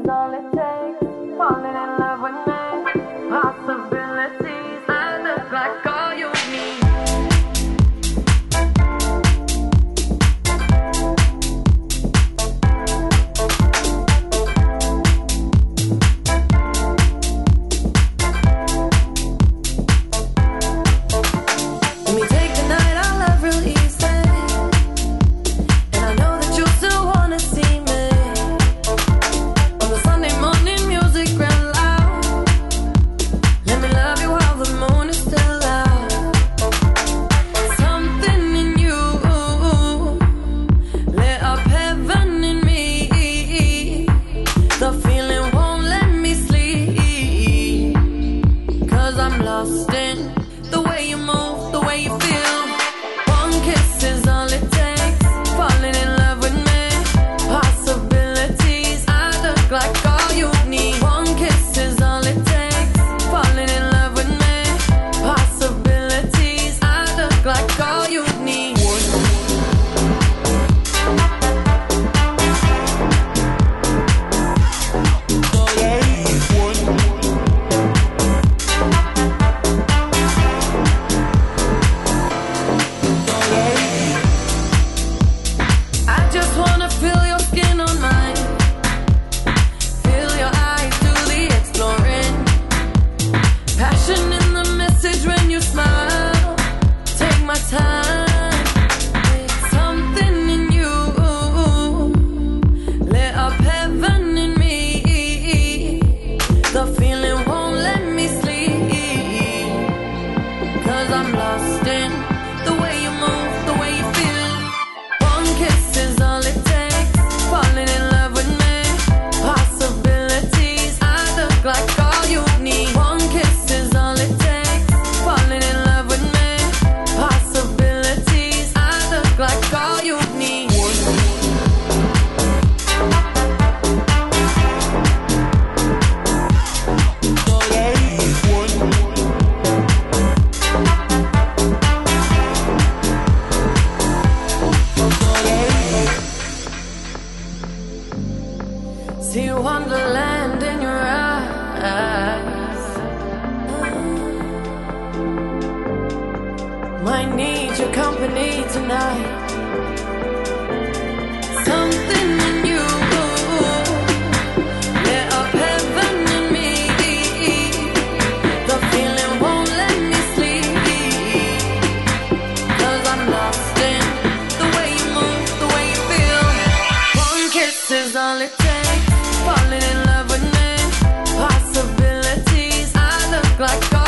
is all it takes. Falling in love with me. Possibilities. I look like all you need. See wonderland in your eyes. Might need your company tonight. Something in you lit up heaven in me. The feeling won't let me sleep, 'cause I'm lost in the way you move, the way you feel. One kiss is all it takes. Falling in love with me. Possibilities. I look like